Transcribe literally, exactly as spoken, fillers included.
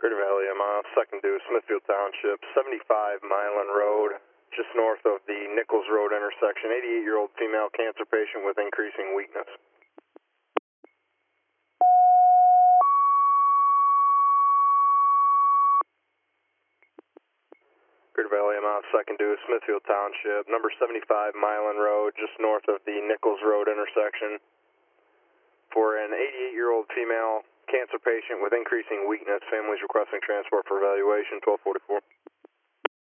Greater Valley, I'm uh, second due, Smithfield Township, seventy-five Milan Road, just north of the Nichols Road intersection, eighty-eight-year-old female cancer patient with increasing weakness. Greater Valley, I'm uh, second due, Smithfield Township, number seventy-five Milan Road, just north of the Nichols Road intersection, for an eighty-eight-year-old female cancer patient with increasing weakness. Families requesting transport for evaluation, twelve forty-four.